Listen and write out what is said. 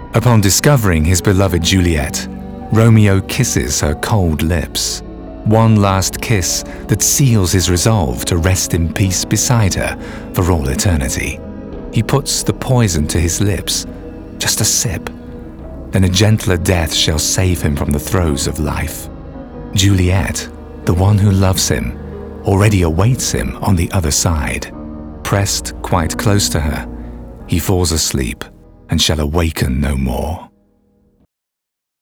Upon discovering his beloved Juliet, Romeo kisses her cold lips. One last kiss that seals his resolve to rest in peace beside her for all eternity. He puts the poison to his lips, just a sip. Then a gentler death shall save him from the throes of life. Juliet, the one who loves him, already awaits him on the other side. Pressed quite close to her, he falls asleep and shall awaken no more.